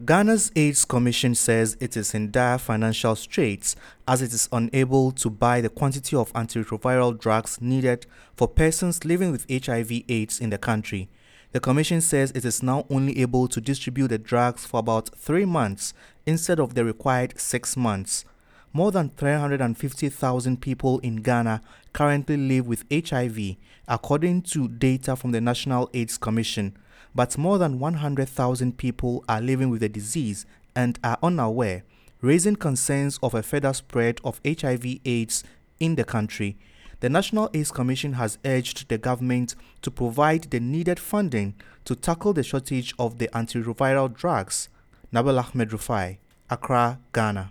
Ghana's AIDS Commission says it is in dire financial straits as it is unable to buy the quantity of antiretroviral drugs needed for persons living with HIV/AIDS in the country. The Commission says it is now only able to distribute the drugs for about 3 months instead of the required 6 months. More than 350,000 people in Ghana currently live with HIV, according to data from the National AIDS Commission, but more than 100,000 people are living with the disease and are unaware, raising concerns of a further spread of HIV/AIDS in the country. The National AIDS Commission has urged the government to provide the needed funding to tackle the shortage of the antiretroviral drugs. Nabil Ahmed Rufai, Accra, Ghana.